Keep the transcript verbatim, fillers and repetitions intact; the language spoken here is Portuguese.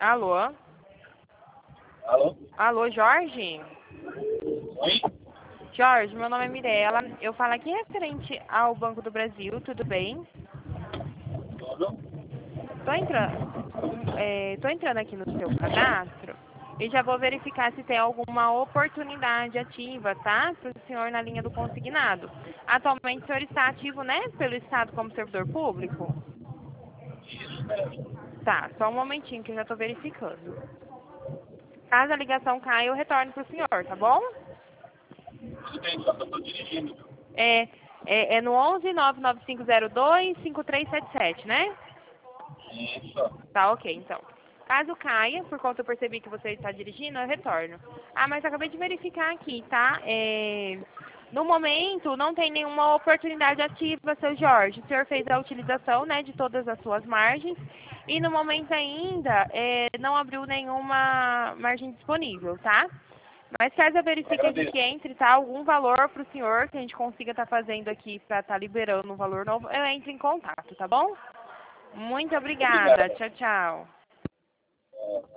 Alô? Alô? Alô, Jorge? Oi? Jorge, meu nome é Mirella. Eu falo aqui referente ao Banco do Brasil, tudo bem? Tudo? Tô entrando, é, tô entrando aqui no seu cadastro e já vou verificar se tem alguma oportunidade ativa, tá? Para o senhor na linha do consignado. Atualmente o senhor está ativo, né? Pelo Estado como servidor público? Isso mesmo. Tá, só um momentinho que eu já tô verificando. Caso a ligação caia, eu retorno pro senhor, tá bom? Tudo bem, só que eu tô dirigindo. É, é, é no onze nove nove cinco zero dois cinco três sete sete, né? Isso. Tá, ok, então. Caso caia, por conta eu percebi que você está dirigindo, eu retorno. Ah, mas acabei de verificar aqui, tá? É, no momento, não tem nenhuma oportunidade ativa, seu Jorge. O senhor fez a utilização, né, de todas as suas margens. E no momento ainda, é, não abriu nenhuma margem disponível, tá? Mas caso eu verifique aqui que Agradeço. entre, tá, algum valor para o senhor, que a gente consiga estar fazendo aqui para estar liberando um valor novo, eu entro em contato, tá bom? Muito obrigada. Obrigado. Tchau, tchau.